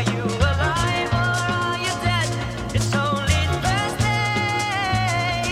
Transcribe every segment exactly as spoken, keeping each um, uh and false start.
you alive or are you dead? It's only Thursday.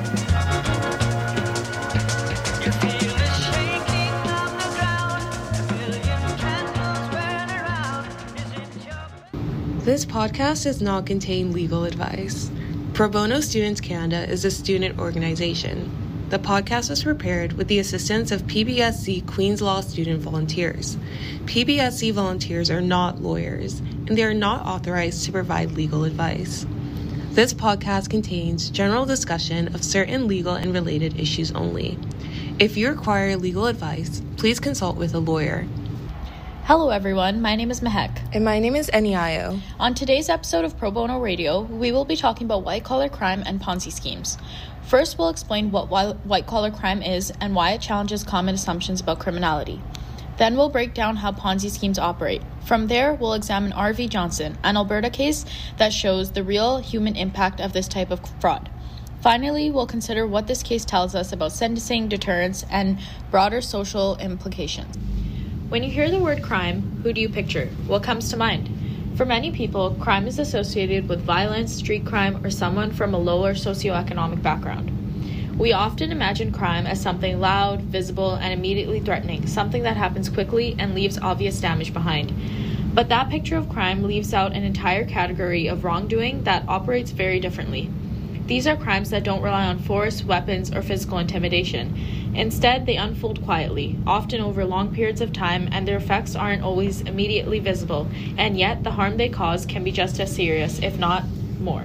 You feel the shaking of the ground. A million candles burn around. Is it your... This podcast does not contain legal advice. Pro Bono Students Canada is a student organization. The podcast was prepared with the assistance of P B S C Queen's Law student volunteers. P B S C volunteers are not lawyers, and they are not authorized to provide legal advice. This podcast contains general discussion of certain legal and related issues only. If you require legal advice, please consult with a lawyer. Hello everyone, my name is Mehek. And my name is Eniayo. On today's episode of Pro Bono Radio, we will be talking about white-collar crime and Ponzi schemes. First, we'll explain what white-collar crime is and why it challenges common assumptions about criminality. Then we'll break down how Ponzi schemes operate. From there, we'll examine R V Johnson, an Alberta case that shows the real human impact of this type of fraud. Finally, we'll consider what this case tells us about sentencing, deterrence, and broader social implications. When you hear the word crime, who do you picture? What comes to mind? For many people, crime is associated with violence, street crime, or someone from a lower socioeconomic background. We often imagine crime as something loud, visible, and immediately threatening, something that happens quickly and leaves obvious damage behind. But that picture of crime leaves out an entire category of wrongdoing that operates very differently. These are crimes that don't rely on force, weapons, or physical intimidation. Instead, they unfold quietly, often over long periods of time, and their effects aren't always immediately visible, and yet the harm they cause can be just as serious, if not more.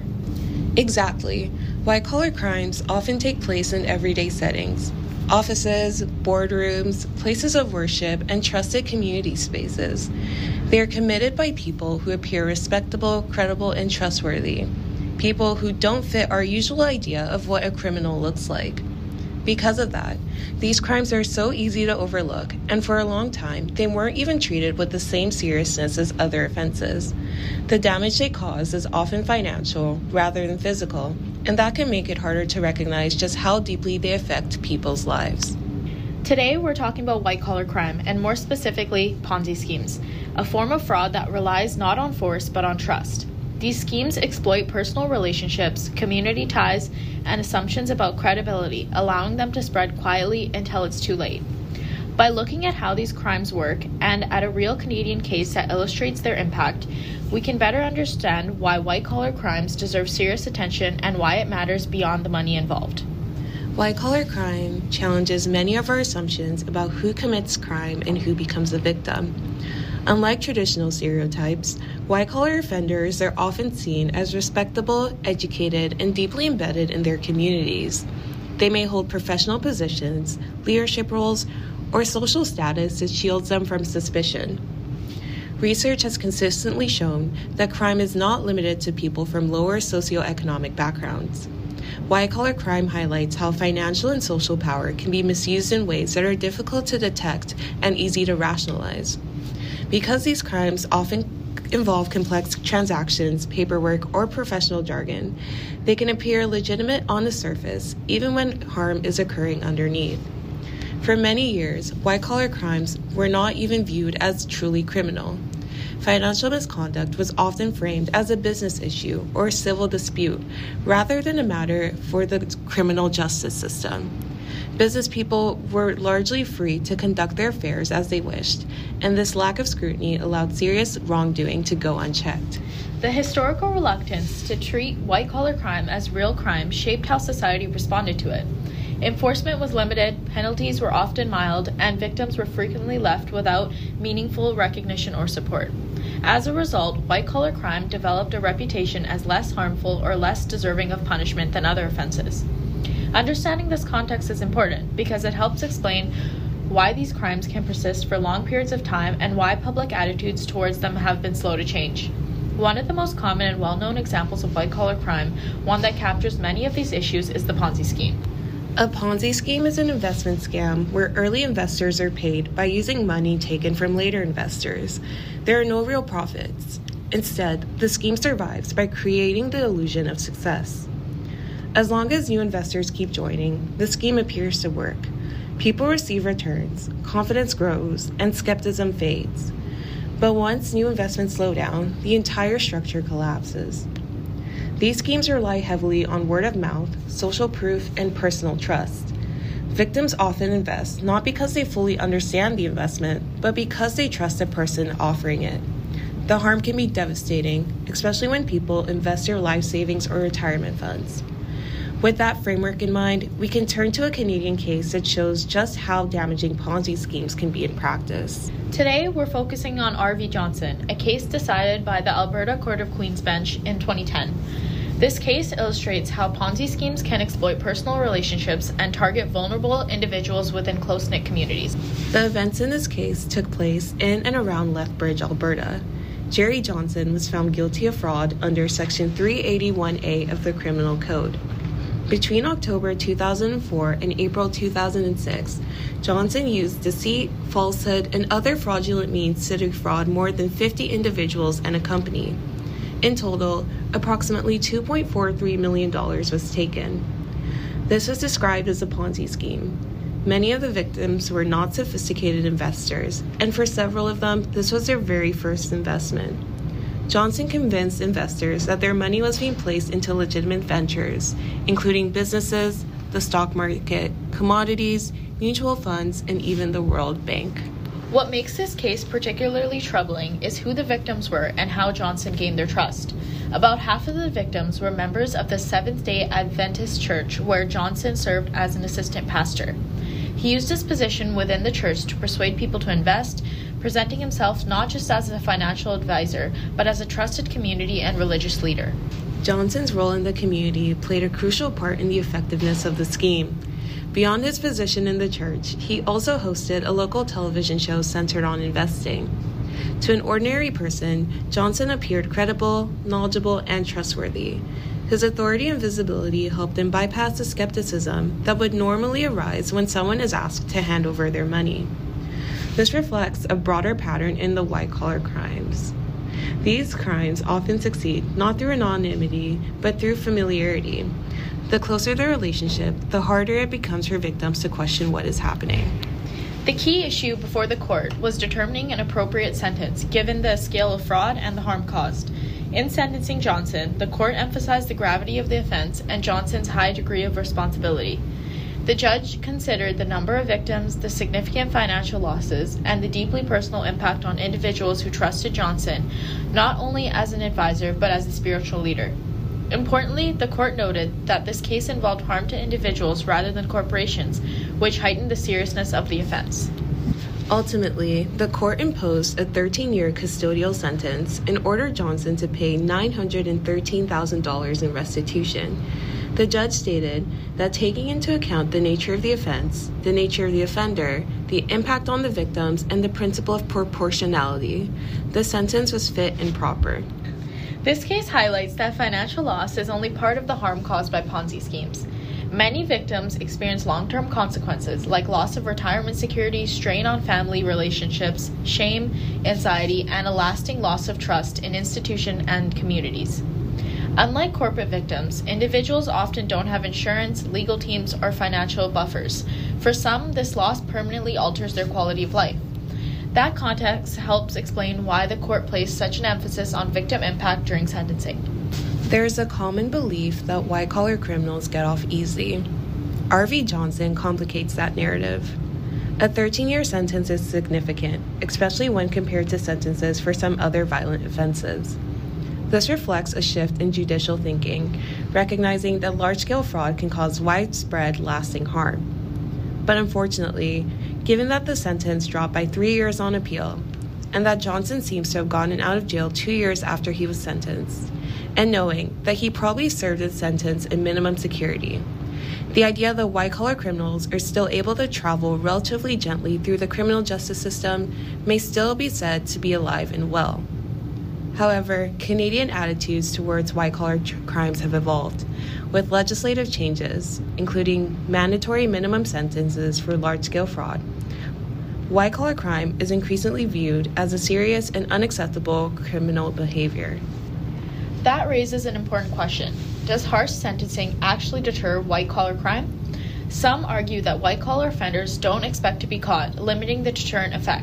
Exactly. White-collar crimes often take place in everyday settings. Offices, boardrooms, places of worship, and trusted community spaces. They are committed by people who appear respectable, credible, and trustworthy. People who don't fit our usual idea of what a criminal looks like. Because of that, these crimes are so easy to overlook, and for a long time, they weren't even treated with the same seriousness as other offenses. The damage they cause is often financial rather than physical, and that can make it harder to recognize just how deeply they affect people's lives. Today, we're talking about white-collar crime, and more specifically, Ponzi schemes, a form of fraud that relies not on force but on trust. These schemes exploit personal relationships, community ties, and assumptions about credibility, allowing them to spread quietly until it's too late. By looking at how these crimes work and at a real Canadian case that illustrates their impact, we can better understand why white-collar crimes deserve serious attention and why it matters beyond the money involved. White-collar crime challenges many of our assumptions about who commits crime and who becomes a victim. Unlike traditional stereotypes, white-collar offenders are often seen as respectable, educated, and deeply embedded in their communities. They may hold professional positions, leadership roles, or social status that shields them from suspicion. Research has consistently shown that crime is not limited to people from lower socioeconomic backgrounds. White-collar crime highlights how financial and social power can be misused in ways that are difficult to detect and easy to rationalize. Because these crimes often involve complex transactions, paperwork, or professional jargon, they can appear legitimate on the surface, even when harm is occurring underneath. For many years, white-collar crimes were not even viewed as truly criminal. Financial misconduct was often framed as a business issue or a civil dispute, rather than a matter for the criminal justice system. Business people were largely free to conduct their affairs as they wished, and this lack of scrutiny allowed serious wrongdoing to go unchecked. The historical reluctance to treat white-collar crime as real crime shaped how society responded to it. Enforcement was limited, penalties were often mild, and victims were frequently left without meaningful recognition or support. As a result, white-collar crime developed a reputation as less harmful or less deserving of punishment than other offenses. Understanding this context is important because it helps explain why these crimes can persist for long periods of time and why public attitudes towards them have been slow to change. One of the most common and well-known examples of white-collar crime, one that captures many of these issues, is the Ponzi scheme. A Ponzi scheme is an investment scam where early investors are paid by using money taken from later investors. There are no real profits. Instead, the scheme survives by creating the illusion of success. As long as new investors keep joining, the scheme appears to work. People receive returns, confidence grows, and skepticism fades. But once new investments slow down, the entire structure collapses. These schemes rely heavily on word of mouth, social proof, and personal trust. Victims often invest not because they fully understand the investment, but because they trust the person offering it. The harm can be devastating, especially when people invest their life savings or retirement funds. With that framework in mind, we can turn to a Canadian case that shows just how damaging Ponzi schemes can be in practice. Today, we're focusing on R V Johnson, a case decided by the Alberta Court of Queen's Bench in twenty ten. This case illustrates how Ponzi schemes can exploit personal relationships and target vulnerable individuals within close-knit communities. The events in this case took place in and around Lethbridge, Alberta. Jerry Johnson was found guilty of fraud under Section three eighty-one A of the Criminal Code. Between October two thousand four and April two thousand six, Johnson used deceit, falsehood, and other fraudulent means to defraud more than fifty individuals and a company. In total, approximately two point four three million dollars was taken. This was described as a Ponzi scheme. Many of the victims were not sophisticated investors, and for several of them, this was their very first investment. Johnson convinced investors that their money was being placed into legitimate ventures, including businesses, the stock market, commodities, mutual funds, and even the World Bank. What makes this case particularly troubling is who the victims were and how Johnson gained their trust. About half of the victims were members of the Seventh-day Adventist Church, where Johnson served as an assistant pastor. He used his position within the church to persuade people to invest, presenting himself not just as a financial advisor, but as a trusted community and religious leader. Johnson's role in the community played a crucial part in the effectiveness of the scheme. Beyond his position in the church, he also hosted a local television show centered on investing. To an ordinary person, Johnson appeared credible, knowledgeable, and trustworthy. His authority and visibility helped him bypass the skepticism that would normally arise when someone is asked to hand over their money. This reflects a broader pattern in the white-collar crimes. These crimes often succeed not through anonymity, but through familiarity. The closer the relationship, the harder it becomes for victims to question what is happening. The key issue before the court was determining an appropriate sentence, given the scale of fraud and the harm caused. In sentencing Johnson, the court emphasized the gravity of the offense and Johnson's high degree of responsibility. The judge considered the number of victims, the significant financial losses, and the deeply personal impact on individuals who trusted Johnson, not only as an advisor, but as a spiritual leader. Importantly, the court noted that this case involved harm to individuals rather than corporations, which heightened the seriousness of the offense. Ultimately, the court imposed a thirteen-year custodial sentence and ordered Johnson to pay nine hundred thirteen thousand dollars in restitution. The judge stated that taking into account the nature of the offense, the nature of the offender, the impact on the victims, and the principle of proportionality, the sentence was fit and proper. This case highlights that financial loss is only part of the harm caused by Ponzi schemes. Many victims experience long-term consequences like loss of retirement security, strain on family relationships, shame, anxiety, and a lasting loss of trust in institutions and communities. Unlike corporate victims, individuals often don't have insurance, legal teams, or financial buffers. For some, this loss permanently alters their quality of life. That context helps explain why the court placed such an emphasis on victim impact during sentencing. There is a common belief that white-collar criminals get off easy. R V Johnson complicates that narrative. A thirteen-year sentence is significant, especially when compared to sentences for some other violent offenses. This reflects a shift in judicial thinking, recognizing that large-scale fraud can cause widespread, lasting harm. But unfortunately, given that the sentence dropped by three years on appeal, and that Johnson seems to have gotten out of jail two years after he was sentenced, and knowing that he probably served his sentence in minimum security, the idea that white-collar criminals are still able to travel relatively gently through the criminal justice system may still be said to be alive and well. However, Canadian attitudes towards white-collar tr- crimes have evolved, with legislative changes, including mandatory minimum sentences for large-scale fraud. White-collar crime is increasingly viewed as a serious and unacceptable criminal behavior. That raises an important question. Does harsh sentencing actually deter white-collar crime? Some argue that white-collar offenders don't expect to be caught, limiting the deterrent effect.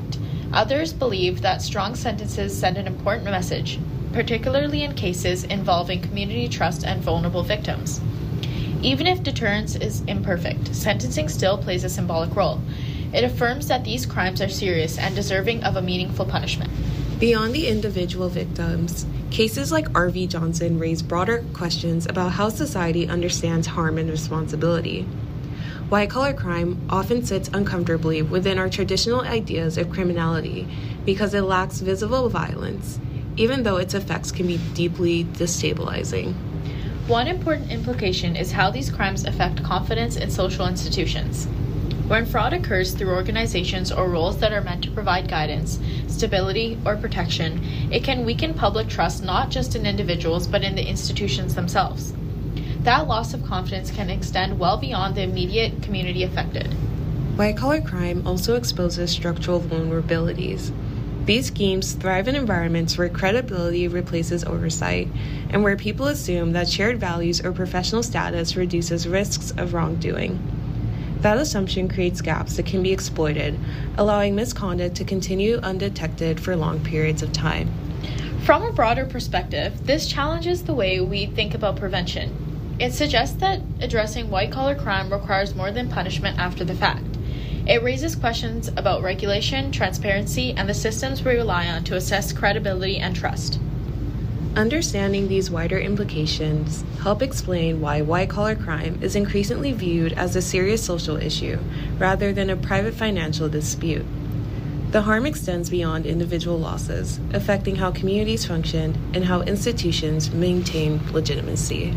Others believe that strong sentences send an important message, particularly in cases involving community trust and vulnerable victims. Even if deterrence is imperfect, sentencing still plays a symbolic role. It affirms that these crimes are serious and deserving of a meaningful punishment. Beyond the individual victims, cases like R V Johnson raise broader questions about how society understands harm and responsibility. White-collar crime often sits uncomfortably within our traditional ideas of criminality because it lacks visible violence, even though its effects can be deeply destabilizing. One important implication is how these crimes affect confidence in social institutions. When fraud occurs through organizations or roles that are meant to provide guidance, stability, or protection, it can weaken public trust not just in individuals but in the institutions themselves. That loss of confidence can extend well beyond the immediate community affected. White-collar crime also exposes structural vulnerabilities. These schemes thrive in environments where credibility replaces oversight and where people assume that shared values or professional status reduces risks of wrongdoing. That assumption creates gaps that can be exploited, allowing misconduct to continue undetected for long periods of time. From a broader perspective, this challenges the way we think about prevention. It suggests that addressing white-collar crime requires more than punishment after the fact. It raises questions about regulation, transparency, and the systems we rely on to assess credibility and trust. Understanding these wider implications help explain why white-collar crime is increasingly viewed as a serious social issue rather than a private financial dispute. The harm extends beyond individual losses, affecting how communities function and how institutions maintain legitimacy.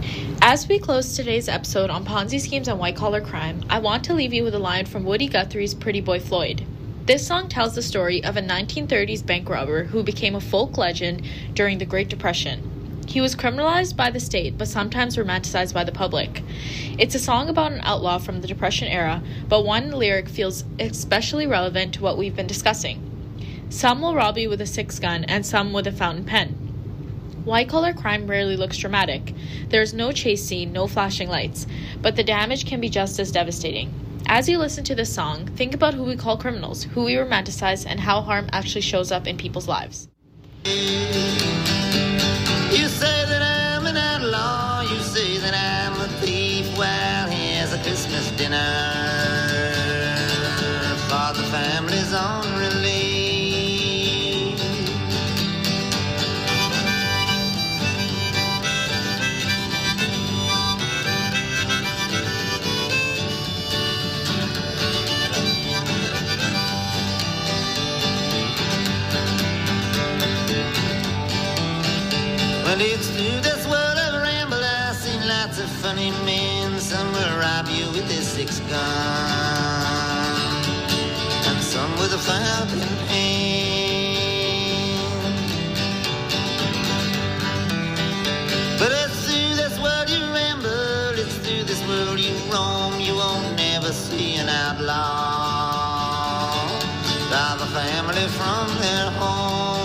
As we close today's episode on Ponzi schemes and white-collar crime, I want to leave you with a line from Woody Guthrie's Pretty Boy Floyd. This song tells the story of a nineteen thirties bank robber who became a folk legend during the Great Depression. He was criminalized by the state, but sometimes romanticized by the public. It's a song about an outlaw from the Depression era, but one lyric feels especially relevant to what we've been discussing. Some will rob you with a six-gun, and some with a fountain pen. White-collar crime rarely looks dramatic. There's no chase scene, no flashing lights, but the damage can be just as devastating. As you listen to this song, think about who we call criminals, who we romanticize, and how harm actually shows up in people's lives. You say that I'm an outlaw, you say that I'm a thief. Well, here's a Christmas dinner for the family's on relief. Well, it's through this world of ramble I've seen lots of funny men. Some will rob you with their six gun, and some with a fountain pen. But it's through this world you ramble, it's through this world you roam. You won't never see an outlaw drive a family from their home.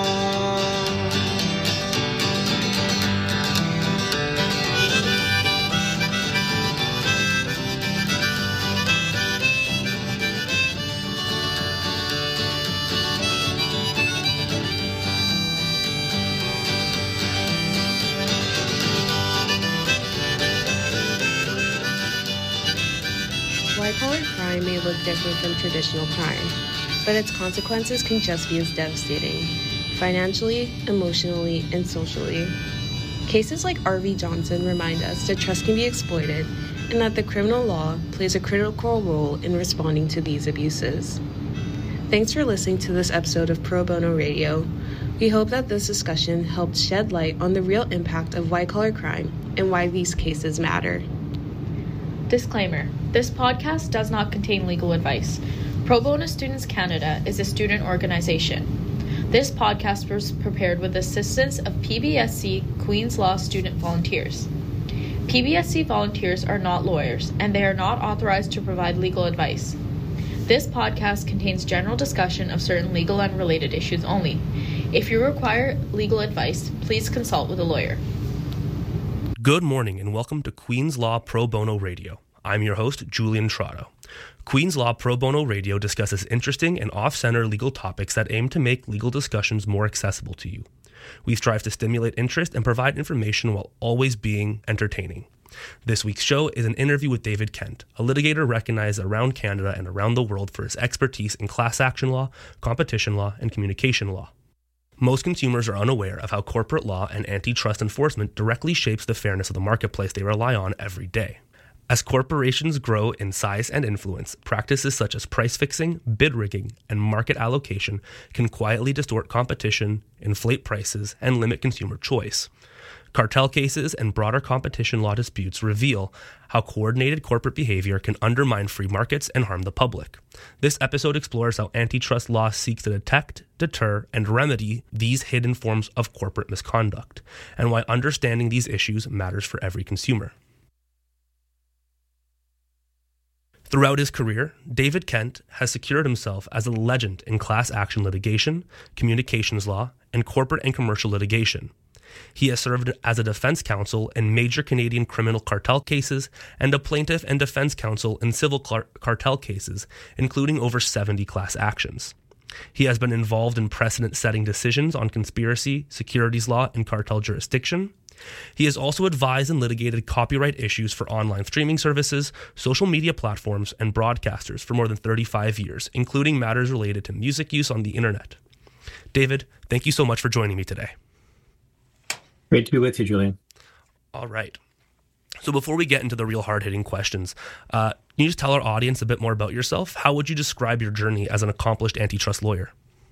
White-collar crime may look different from traditional crime, but its consequences can just be as devastating, financially, emotionally, and socially. Cases like R V Johnson remind us that trust can be exploited and that the criminal law plays a critical role in responding to these abuses. Thanks for listening to this episode of Pro Bono Radio. We hope that this discussion helped shed light on the real impact of white-collar crime and why these cases matter. Disclaimer: this podcast does not contain legal advice. Pro Bono Students Canada is a student organization. This podcast was prepared with the assistance of P B S C Queen's Law student volunteers. P B S C volunteers are not lawyers, and they are not authorized to provide legal advice. This podcast contains general discussion of certain legal and related issues only. If you require legal advice, please consult with a lawyer. Good morning and welcome to Queen's Law Pro Bono Radio. I'm your host, Julian Trotto. Queen's Law Pro Bono Radio discusses interesting and off-center legal topics that aim to make legal discussions more accessible to you. We strive to stimulate interest and provide information while always being entertaining. This week's show is an interview with David Kent, a litigator recognized around Canada and around the world for his expertise in class action law, competition law, and communication law. Most consumers are unaware of how corporate law and antitrust enforcement directly shapes the fairness of the marketplace they rely on every day. As corporations grow in size and influence, practices such as price fixing, bid rigging, and market allocation can quietly distort competition, inflate prices, and limit consumer choice. Cartel cases and broader competition law disputes reveal how coordinated corporate behavior can undermine free markets and harm the public. This episode explores how antitrust law seeks to detect, deter, and remedy these hidden forms of corporate misconduct, and why understanding these issues matters for every consumer. Throughout his career, David Kent has secured himself as a legend in class action litigation, communications law, and corporate and commercial litigation. He has served as a defense counsel in major Canadian criminal cartel cases and a plaintiff and defense counsel in civil car- cartel cases, including over seventy class actions. He has been involved in precedent-setting decisions on conspiracy, securities law, and cartel jurisdiction. He has also advised and litigated copyright issues for online streaming services, social media platforms, and broadcasters for more than thirty-five years, including matters related to music use on the internet. David, thank you so much for joining me today. Great to be with you, Julian. All right. So before we get into the real hard-hitting questions, uh, can you just tell our audience a bit more about yourself? How would you describe your journey as an accomplished antitrust lawyer?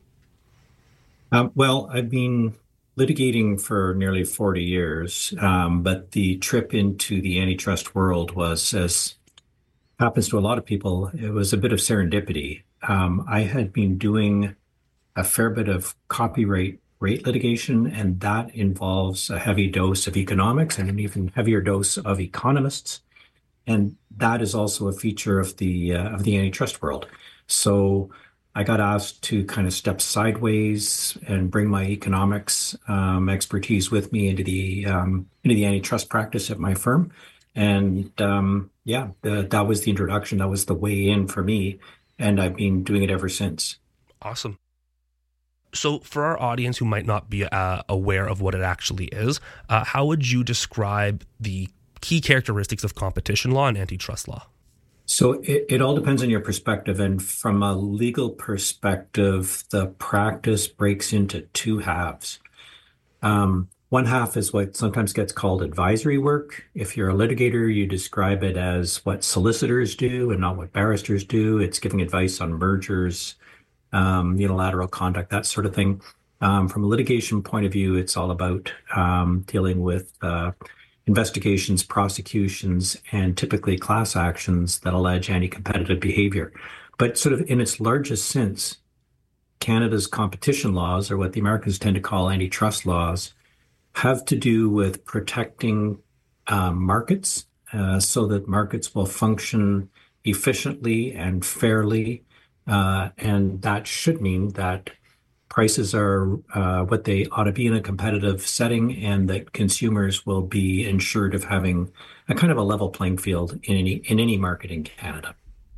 Um, well, I've been litigating for nearly forty years, um, but the trip into the antitrust world was, as happens to a lot of people, it was a bit of serendipity. Um, I had been doing a fair bit of copyright rate litigation, and that involves a heavy dose of economics and an even heavier dose of economists. And that is also a feature of the uh, of the antitrust world. So I got asked to kind of step sideways and bring my economics um, expertise with me into the um, into the antitrust practice at my firm. And um, yeah, the, that was the introduction. That was the way in for me. And I've been doing it ever since. Awesome. So for our audience who might not be uh, aware of what it actually is, uh, how would you describe the key characteristics of competition law and antitrust law? So it, it all depends on your perspective. And from a legal perspective, the practice breaks into two halves. Um, one half is what sometimes gets called advisory work. If you're a litigator, you describe it as what solicitors do and not what barristers do. It's giving advice on mergers, um, unilateral conduct, that sort of thing. Um, from a litigation point of view, it's all about um, dealing with uh, investigations, prosecutions, and typically class actions that allege anti-competitive behavior. But sort of in its largest sense, Canada's competition laws, or what the Americans tend to call antitrust laws, have to do with protecting um, markets uh, so that markets will function efficiently and fairly. Uh, and that should mean that prices are uh, what they ought to be in a competitive setting, and that consumers will be ensured of having a kind of a level playing field in any in any market in Canada.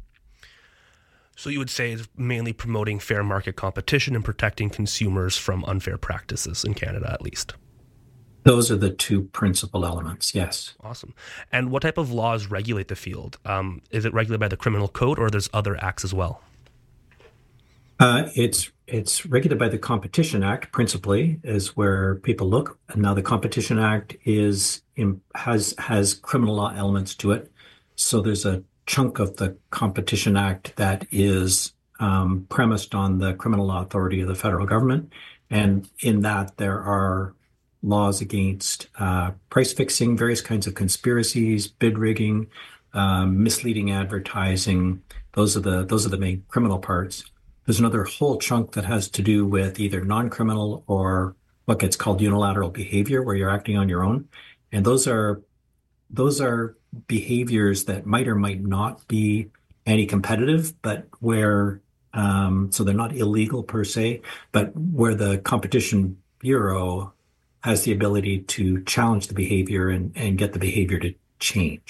So you would say it's mainly promoting fair market competition and protecting consumers from unfair practices in Canada, at least. Those are the two principal elements, yes. Awesome. And what type of laws regulate the field? Um, is it regulated by the criminal code, or there's other acts as well? Uh, it's it's regulated by the Competition Act, principally, is where people look. And now the Competition Act is in, has has criminal law elements to it. So there's a chunk of the Competition Act that is um, premised on the criminal law authority of the federal government. And in that, there are laws against uh, price fixing, various kinds of conspiracies, bid rigging, um, misleading advertising. Those are the those are the main criminal parts. There's another whole chunk that has to do with either non-criminal or what gets called unilateral behavior, where you're acting on your own. And those are those are behaviors that might or might not be anti-competitive, but where, um, so they're not illegal per se, but where the Competition Bureau has the ability to challenge the behavior and, and get the behavior to change.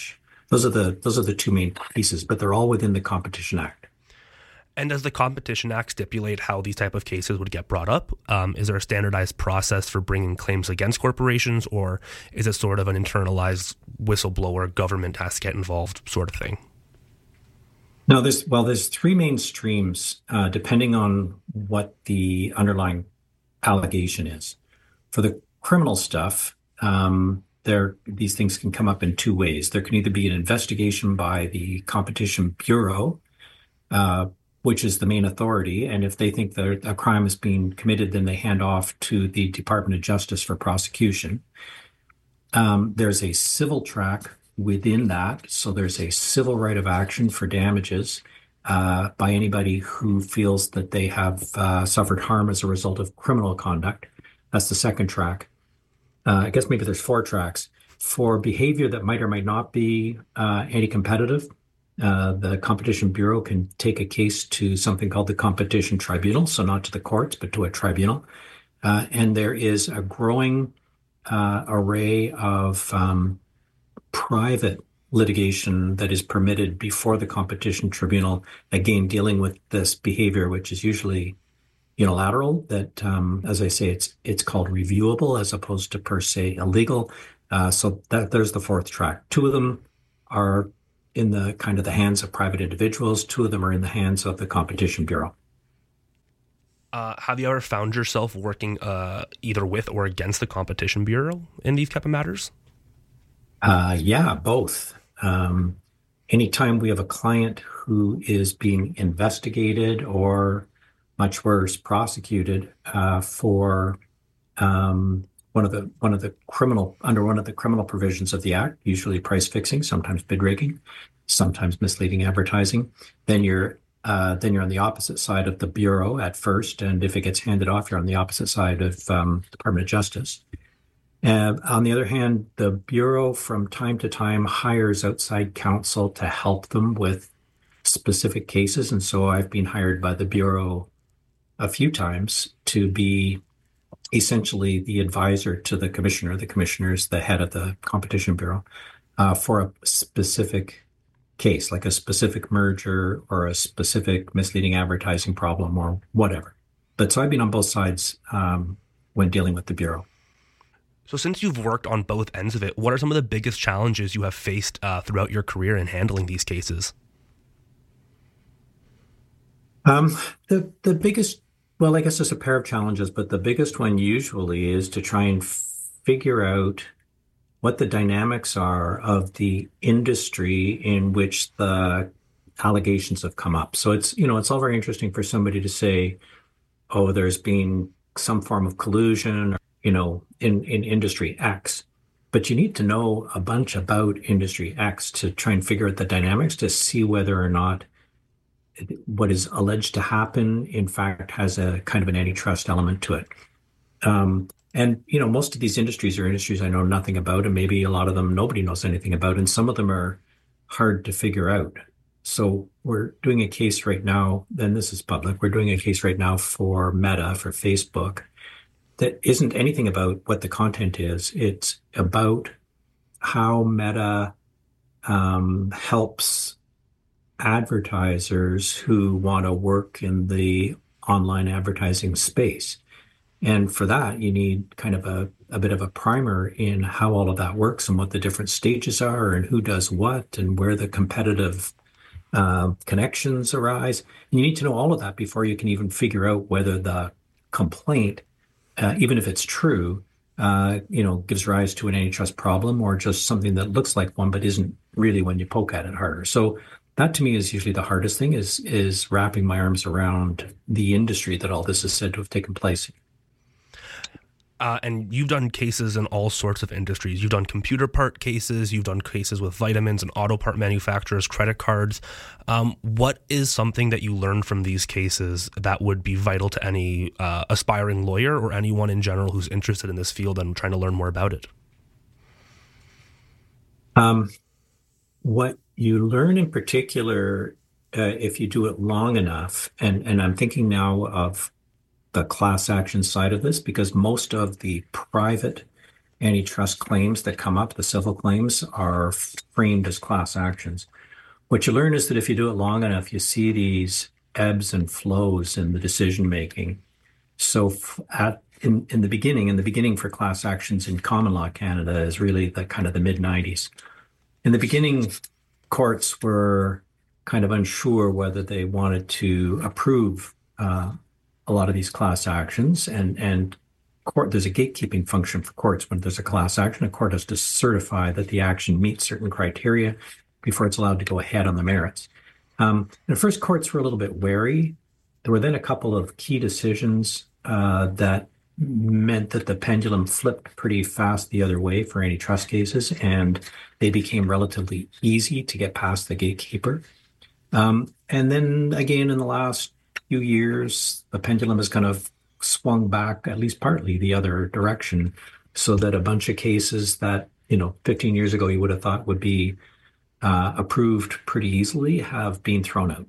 those are the those are the two main pieces, but they're all within the Competition Act. And does the Competition Act stipulate how these type of cases would get brought up? Um, is there a standardized process for bringing claims against corporations, or is it sort of an internalized whistleblower, government has to get involved sort of thing? No, there's well, there's three main streams, uh, depending on what the underlying allegation is. For the criminal stuff, um, there these things can come up in two ways. There can either be an investigation by the Competition Bureau, uh, which is the main authority, and if they think that a crime is being committed, then they hand off to the Department of Justice for prosecution. Um, there's a civil track within that, so there's a civil right of action for damages uh, by anybody who feels that they have uh, suffered harm as a result of criminal conduct. That's the second track. Uh, I guess maybe there's four tracks. For behavior that might or might not be uh, anti-competitive, uh, the Competition Bureau can take a case to something called the Competition Tribunal, so not to the courts, but to a tribunal. Uh, and there is a growing uh, array of um, private litigation that is permitted before the Competition Tribunal, again, dealing with this behavior, which is usually unilateral, that, um, as I say, it's it's called reviewable as opposed to per se illegal. Uh, so that there's the fourth track. Two of them are in the kind of the hands of private individuals. Two of them are in the hands of the Competition Bureau. Uh, have you ever found yourself working uh, either with or against the Competition Bureau in these type of matters? Uh, yeah, both. Um, anytime we have a client who is being investigated or much worse, prosecuted uh, for um, one of the one of the criminal under one of the criminal provisions of the Act, usually price fixing, sometimes bid rigging, sometimes misleading advertising, then you're uh, then you're on the opposite side of the Bureau at first, and if it gets handed off, you're on the opposite side of um, Department of Justice. Uh, on the other hand, the Bureau from time to time hires outside counsel to help them with specific cases, and so I've been hired by the Bureau a few times to be essentially the advisor to the commissioner. The commissioner is the head of the Competition Bureau uh, for a specific case, like a specific merger or a specific misleading advertising problem or whatever. But so I've been on both sides um, when dealing with the Bureau. So since you've worked on both ends of it, what are some of the biggest challenges you have faced uh, throughout your career in handling these cases? Um, the the biggest, well, I guess there's a pair of challenges, but the biggest one usually is to try and figure out what the dynamics are of the industry in which the allegations have come up. So it's, you know, it's all very interesting for somebody to say, oh, there's been some form of collusion, or, you know, in, in industry X. But you need to know a bunch about industry X to try and figure out the dynamics to see whether or not what is alleged to happen, in fact, has a kind of an antitrust element to it. Um, and, you know, most of these industries are industries I know nothing about, and maybe a lot of them nobody knows anything about, and some of them are hard to figure out. So we're doing a case right now, and this is public, we're doing a case right now for Meta, for Facebook, that isn't anything about what the content is. It's about how Meta um, helps advertisers who want to work in the online advertising space. And for that, you need kind of a, a bit of a primer in how all of that works and what the different stages are and who does what and where the competitive uh, connections arise. And you need to know all of that before you can even figure out whether the complaint, uh, even if it's true, uh, you know, gives rise to an antitrust problem or just something that looks like one but isn't really when you poke at it harder. So that to me is usually the hardest thing, is is wrapping my arms around the industry that all this is said to have taken place in. Uh, and you've done cases in all sorts of industries. You've done computer part cases. You've done cases with vitamins and auto part manufacturers, credit cards. Um, what is something that you learned from these cases that would be vital to any uh, aspiring lawyer or anyone in general who's interested in this field and trying to learn more about it? Um, what you learn in particular, uh, if you do it long enough, and, and I'm thinking now of the class action side of this, because most of the private antitrust claims that come up, the civil claims, are framed as class actions. What you learn is that if you do it long enough, you see these ebbs and flows in the decision making. So at in, in the beginning, in the beginning for class actions in common law Canada is really the kind of the mid nineties. In the beginning, courts were kind of unsure whether they wanted to approve uh, a lot of these class actions, and and court there's a gatekeeping function for courts. When there's a class action, a court has to certify that the action meets certain criteria before it's allowed to go ahead on the merits. Um, and at first, courts were a little bit wary. There were then a couple of key decisions uh, that meant that the pendulum flipped pretty fast the other way for antitrust cases, and they became relatively easy to get past the gatekeeper. Um, and then again, in the last few years, the pendulum has kind of swung back, at least partly, the other direction, so that a bunch of cases that, you know, fifteen years ago you would have thought would be uh, approved pretty easily have been thrown out.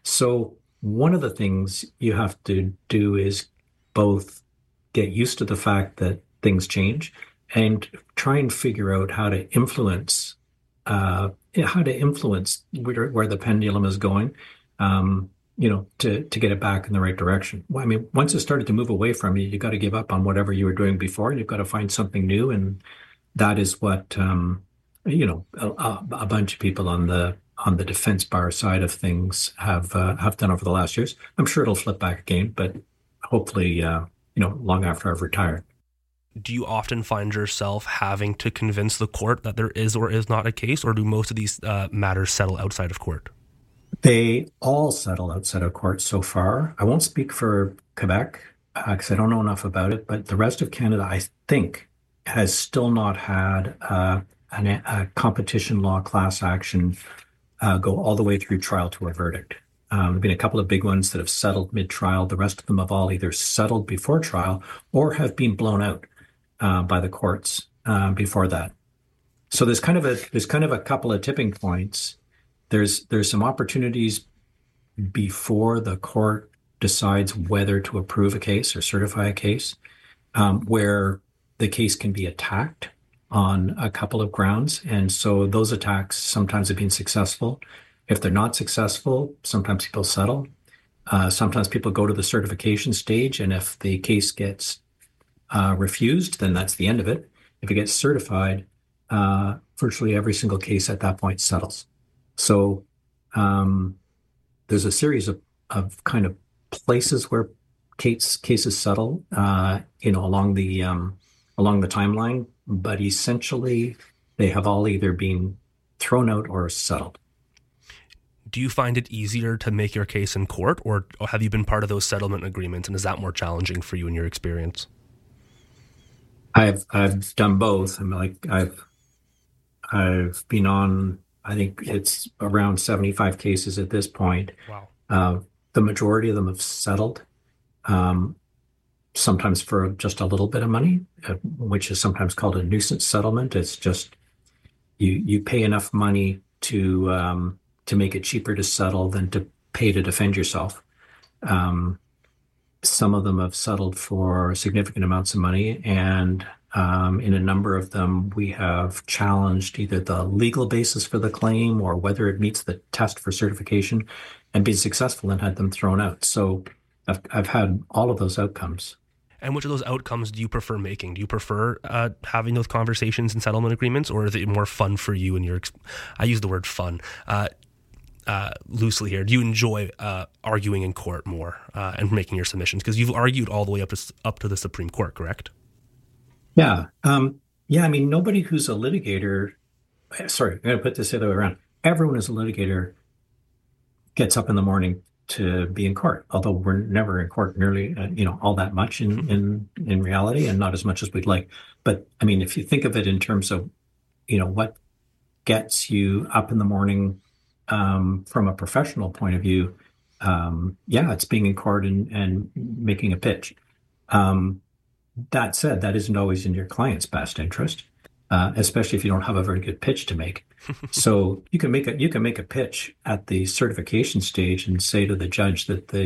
So one of the things you have to do is both get used to the fact that things change and try and figure out how to influence uh, how to influence where, where the pendulum is going, um, you know, to, to get it back in the right direction. Well, I mean, once it started to move away from you, you got to give up on whatever you were doing before, and you've got to find something new. And that is what, um, you know, a, a bunch of people on the on the defense bar side of things have uh, have done over the last years. I'm sure it'll flip back again, but hopefully, uh, you know, long after I've retired. Do you often find yourself having to convince the court that there is or is not a case, or do most of these uh, matters settle outside of court? They all settle outside of court so far. I won't speak for Quebec because uh, I don't know enough about it, but the rest of Canada, I think, has still not had uh, an, a competition law class action uh, go all the way through trial to a verdict. Um, there have been a couple of big ones that have settled mid-trial. The rest of them have all either settled before trial or have been blown out uh, by the courts uh, before that. So there's kind of a there's kind of a couple of tipping points. There's there's some opportunities before the court decides whether to approve a case or certify a case, um, where the case can be attacked on a couple of grounds, and so those attacks sometimes have been successful. If they're not successful, sometimes people settle. Uh, sometimes people go to the certification stage, and if the case gets uh, refused, then that's the end of it. If it gets certified, uh, virtually every single case at that point settles. So um, there's a series of, of kind of places where case, cases settle, uh, you know, along the um, along the timeline, but essentially they have all either been thrown out or settled. Do you find it easier to make your case in court, or have you been part of those settlement agreements, and is that more challenging for you in your experience? I've I've done both. I'm like I've I've been on, I think it's around seventy-five cases at this point. Wow. Uh, the majority of them have settled, um, sometimes for just a little bit of money, uh, which is sometimes called a nuisance settlement. It's just you you pay enough money to um, to make it cheaper to settle than to pay to defend yourself. Um, some of them have settled for significant amounts of money, and um, in a number of them, we have challenged either the legal basis for the claim or whether it meets the test for certification, and been successful and had them thrown out. So I've, I've had all of those outcomes. And which of those outcomes do you prefer making? Do you prefer uh, having those conversations and settlement agreements, or is it more fun for you in your, ex- I use the word fun, uh, uh, loosely here. Do you enjoy uh, arguing in court more uh, and making your submissions? Because you've argued all the way up to, up to the Supreme Court, correct? Yeah. Um, yeah. I mean, nobody who's a litigator, sorry, I'm going to put this the other way around. Everyone who's a litigator gets up in the morning to be in court, although we're never in court nearly, uh, you know, all that much in, in, in reality, and not as much as we'd like. But I mean, if you think of it in terms of, you know, what gets you up in the morning um, from a professional point of view, um, yeah, it's being in court and, and making a pitch. Um, that said, that isn't always in your client's best interest, uh, especially if you don't have a very good pitch to make. So you can make a you can make a pitch at the certification stage and say to the judge that the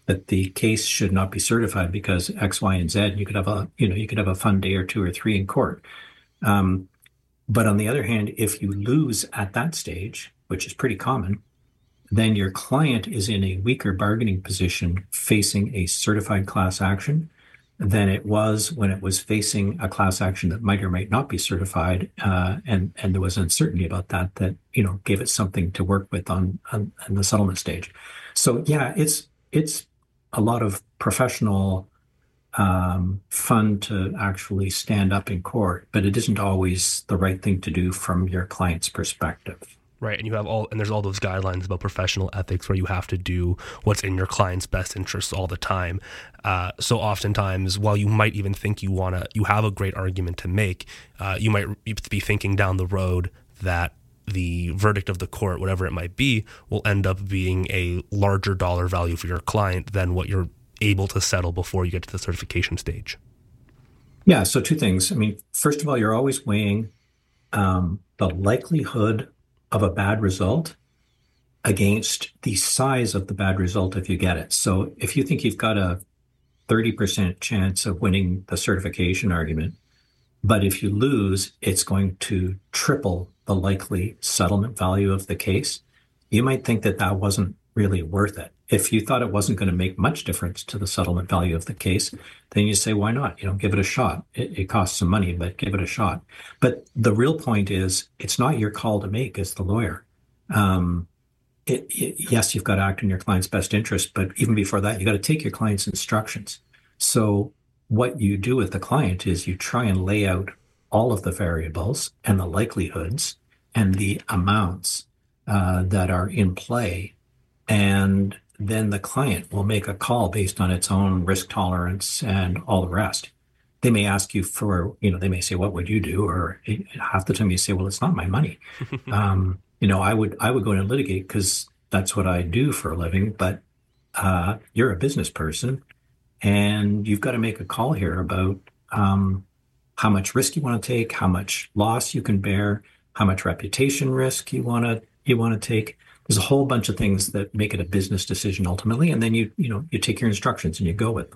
that the case should not be certified because X, Y, and Z. You could have a, you know, you could have a fun day or two or three in court. Um, but on the other hand, if you lose at that stage, which is pretty common, then your client is in a weaker bargaining position facing a certified class action than it was when it was facing a class action that might or might not be certified, uh, and and there was uncertainty about that. That you know gave it something to work with on, on on the settlement stage. So yeah, it's it's a lot of professional um, fun to actually stand up in court, but it isn't always the right thing to do from your client's perspective. Right, and you have all, and there's all those guidelines about professional ethics where you have to do what's in your client's best interests all the time. Uh, so oftentimes, while you might even think you wanna, you have a great argument to make, uh, you might be thinking down the road that the verdict of the court, whatever it might be, will end up being a larger dollar value for your client than what you're able to settle before you get to the certification stage. Yeah. So two things. I mean, first of all, you're always weighing um, the likelihood of a bad result against the size of the bad result if you get it. So if you think you've got a thirty percent chance of winning the certification argument, but if you lose, it's going to triple the likely settlement value of the case, you might think that that wasn't really worth it. If you thought it wasn't going to make much difference to the settlement value of the case, then you say, why not? You know, give it a shot. It, it costs some money, but give it a shot. But the real point is, it's not your call to make as the lawyer. Um, it, it, yes, you've got to act in your client's best interest, but even before that, you got to take your client's instructions. So what you do with the client is you try and lay out all of the variables and the likelihoods and the amounts uh, that are in play. And then the client will make a call based on its own risk tolerance and all the rest. They may ask you for, you know, they may say, what would you do? Or half the time you say, well, it's not my money. um, you know, I would, I would go in and litigate because that's what I do for a living, but uh, you're a business person and you've got to make a call here about um, how much risk you want to take, how much loss you can bear, how much reputation risk you want to, you want to take. There's a whole bunch of things that make it a business decision ultimately, and then you you know you take your instructions and you go with them.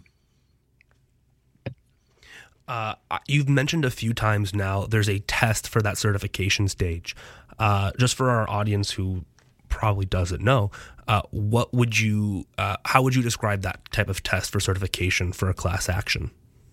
Uh, you've mentioned a few times now there's a test for that certification stage. Uh, just for our audience who probably doesn't know, uh, what would you, uh, how would you describe that type of test for certification for a class action?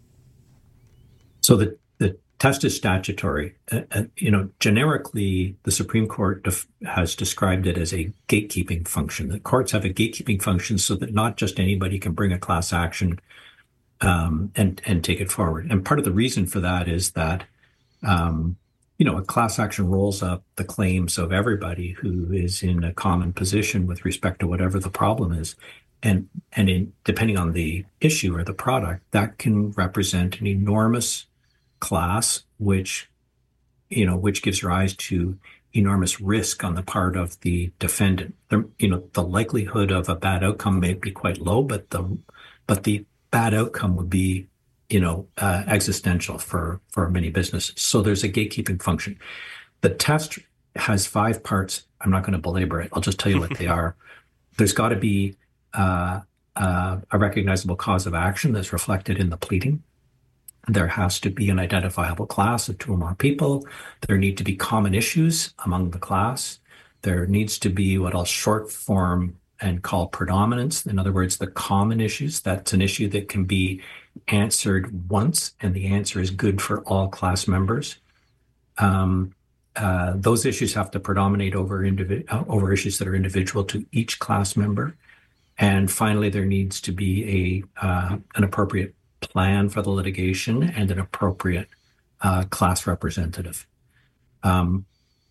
So the the test is statutory. Uh, uh, you know, generically, the Supreme Court def- has described it as a gatekeeping function. The courts have a gatekeeping function so that not just anybody can bring a class action um, and and take it forward. And part of the reason for that is that, um, you know, a class action rolls up the claims of everybody who is in a common position with respect to whatever the problem is. And and in, depending on the issue or the product, that can represent an enormous class, which, you know, which gives rise to enormous risk on the part of the defendant. The, you know, the likelihood of a bad outcome may be quite low, but the but the bad outcome would be, you know, uh, existential for for many businesses. So there's a gatekeeping function. The test has five parts. I'm not going to belabor it. I'll just tell you what they are. There's got to be uh, uh, a recognizable cause of action that's reflected in the pleading. There has to be an identifiable class of two or more people. There need to be common issues among the class. There needs to be what I'll short form and call predominance. In other words, the common issues. That's an issue that can be answered once, and the answer is good for all class members. Um, uh, those issues have to predominate over indivi- uh, over issues that are individual to each class member. And finally, there needs to be a uh, an appropriate plan for the litigation and an appropriate uh, class representative. Um,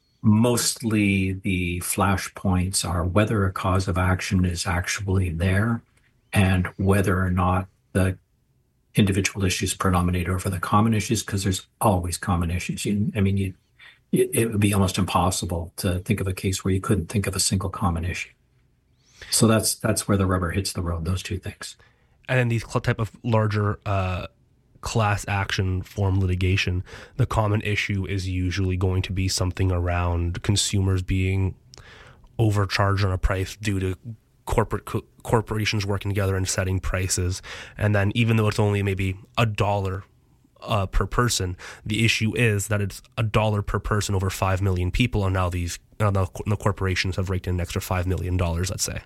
mostly the flashpoints are whether a cause of action is actually there and whether or not the individual issues predominate over the common issues, because there's always common issues. You, I mean, you, it, it would be almost impossible to think of a case where you couldn't think of a single common issue. So that's that's where the rubber hits the road, those two things. And in these type of larger uh, class action form litigation, the common issue is usually going to be something around consumers being overcharged on a price due to corporate co- corporations working together and setting prices. And then even though it's only maybe a dollar uh, per person, the issue is that it's a dollar per person over five million people, and now these uh, the, the corporations have raked in an extra five million dollars, let's say.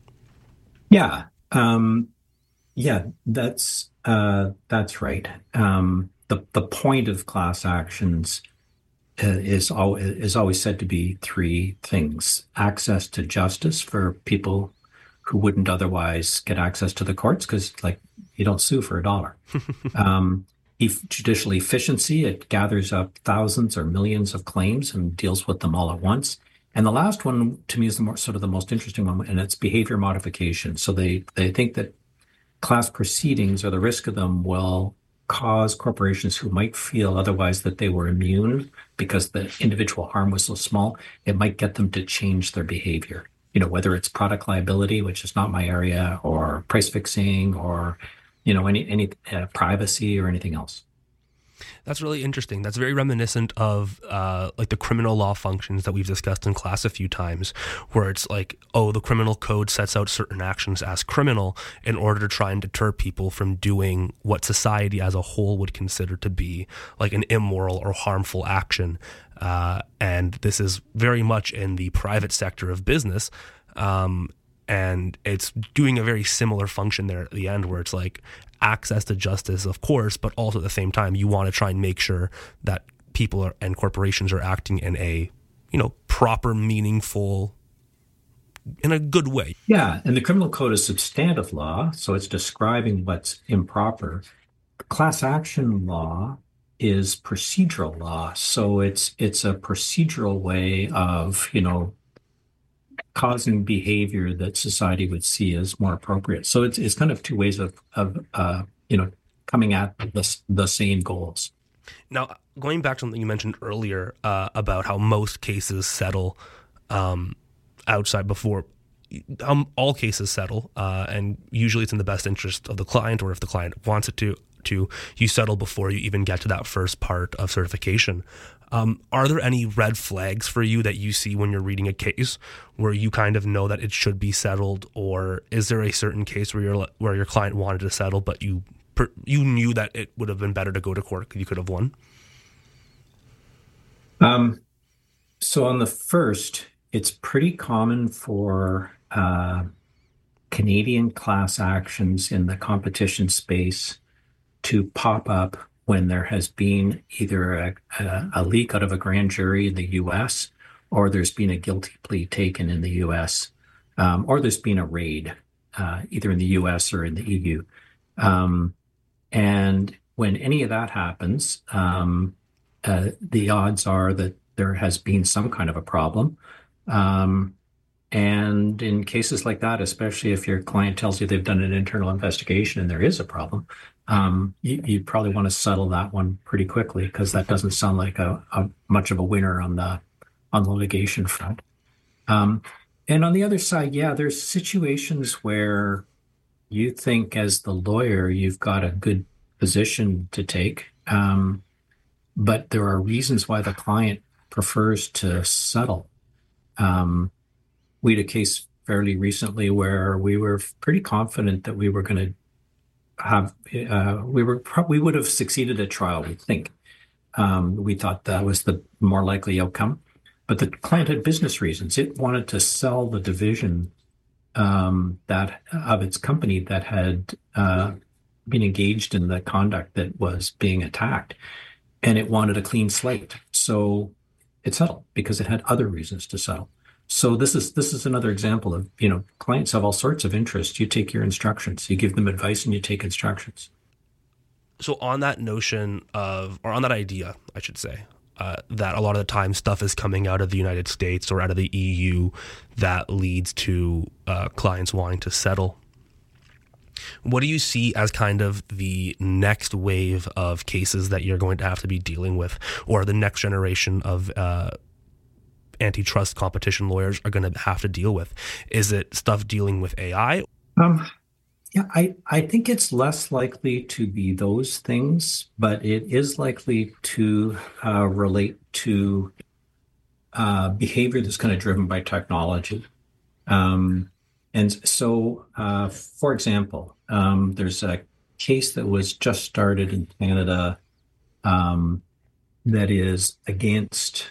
Yeah, um, yeah, that's uh, that's right. Um, the the point of class actions uh, is al- is always said to be three things: access to justice for people who wouldn't otherwise get access to the courts, because like you don't sue for a dollar. um, e- judicial efficiency, it gathers up thousands or millions of claims and deals with them all at once. And the last one to me is the more sort of the most interesting one, and it's behavior modification. So they they think that class proceedings, or the risk of them, will cause corporations who might feel otherwise that they were immune because the individual harm was so small, it might get them to change their behavior. You know, whether it's product liability, which is not my area, or price fixing, or, you know, any any uh, privacy or anything else. That's really interesting. That's very reminiscent of uh, like the criminal law functions that we've discussed in class a few times, where it's like, oh, the criminal code sets out certain actions as criminal in order to try and deter people from doing what society as a whole would consider to be like an immoral or harmful action. Uh, and this is very much in the private sector of business. Um, and it's doing a very similar function there at the end, where it's like access to justice, of course, but also at the same time, you want to try and make sure that people are, and corporations are acting in a, you know, proper, meaningful, in a good way. Yeah, and the criminal code is substantive law, so it's describing what's improper. Class action law is procedural law, so it's it's a procedural way of, you know, causing behavior that society would see as more appropriate. So it's it's kind of two ways of of uh, you know, coming at the the same goals. Now, going back to something you mentioned earlier uh, about how most cases settle um, outside before. Um, all cases settle, uh, and usually it's in the best interest of the client, or if the client wants it to, to you settle before you even get to that first part of certification. Um, are there any red flags for you that you see when you're reading a case where you kind of know that it should be settled, or is there a certain case where your where your client wanted to settle, but you you knew that it would have been better to go to court, you could have won? Um, so on the first, it's pretty common for uh, Canadian class actions in the competition space to pop up when there has been either a, a, a leak out of a grand jury in the U S, or there's been a guilty plea taken in the U S, um, or there's been a raid uh, either in the U S or in the E U. Um, and when any of that happens, um, uh, the odds are that there has been some kind of a problem. Um, and in cases like that, especially if your client tells you they've done an internal investigation and there is a problem, um, you, you'd probably want to settle that one pretty quickly, because that doesn't sound like a, a much of a winner on the on the litigation front. Um, and on the other side, yeah, there's situations where you think as the lawyer you've got a good position to take, um, but there are reasons why the client prefers to settle. Um, we had a case fairly recently where we were pretty confident that we were going to have, uh, we were pro- we would have succeeded at trial, we think. Um, we thought that was the more likely outcome, but the client had business reasons. It wanted to sell the division um, that of its company that had uh, been engaged in the conduct that was being attacked, and it wanted a clean slate. So it settled because it had other reasons to settle. So this is this is another example of, you know, clients have all sorts of interests. You take your instructions, you give them advice, and you take instructions. So on that notion of, or on that idea, I should say, uh, that a lot of the time stuff is coming out of the United States or out of the E U that leads to uh, clients wanting to settle. What do you see as kind of the next wave of cases that you're going to have to be dealing with, or the next generation of uh, antitrust competition lawyers are going to have to deal with? Is it stuff dealing with A I? Um, yeah, I, I think it's less likely to be those things, but it is likely to uh, relate to uh, behavior that's kind of driven by technology. Um, And so, uh, for example, um, there's a case that was just started in Canada um, that is against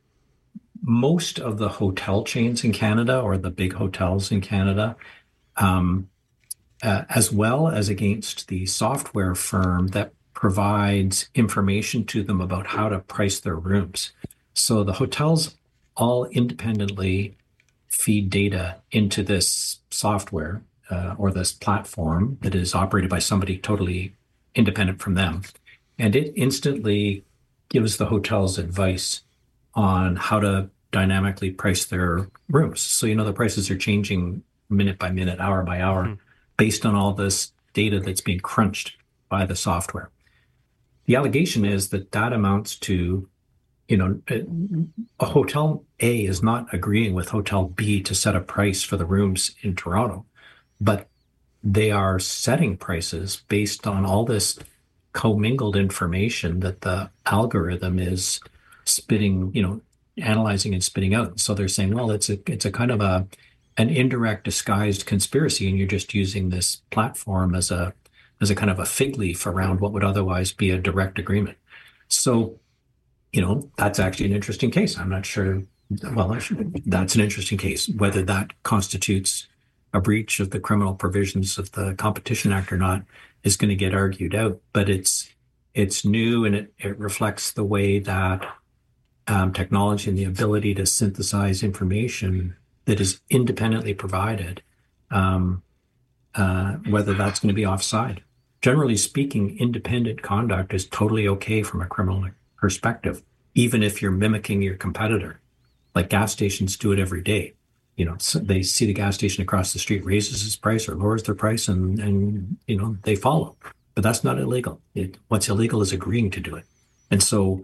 most of the hotel chains in Canada or the big hotels in Canada, um, uh, as well as against the software firm that provides information to them about how to price their rooms. So the hotels all independently feed data into this software uh, or this platform that is operated by somebody totally independent from them. And it instantly gives the hotels advice on how to dynamically price their rooms. So, you know, the prices are changing minute by minute, hour by hour, mm-hmm. based on all this data that's being crunched by the software. The allegation is that that amounts to, you know, a hotel A is not agreeing with hotel B to set a price for the rooms in Toronto, but they are setting prices based on all this commingled information that the algorithm is spitting, you know, analyzing and spitting out. So they're saying, well, it's a it's a kind of a an indirect disguised conspiracy, and you're just using this platform as a as a kind of a fig leaf around what would otherwise be a direct agreement. So, you know, that's actually an interesting case. I'm not sure. Well, actually, that's an interesting case. Whether that constitutes a breach of the criminal provisions of the Competition Act or not is going to get argued out. But it's it's new, and it, it reflects the way that um, technology and the ability to synthesize information that is independently provided, um, uh, whether that's going to be offside. Generally speaking, independent conduct is totally okay from a criminal perspective, even if you're mimicking your competitor. Like gas stations do it every day. You know, so they see the gas station across the street raises its price or lowers their price, and and you know they follow. But that's not illegal. It, what's illegal is agreeing to do it. And so,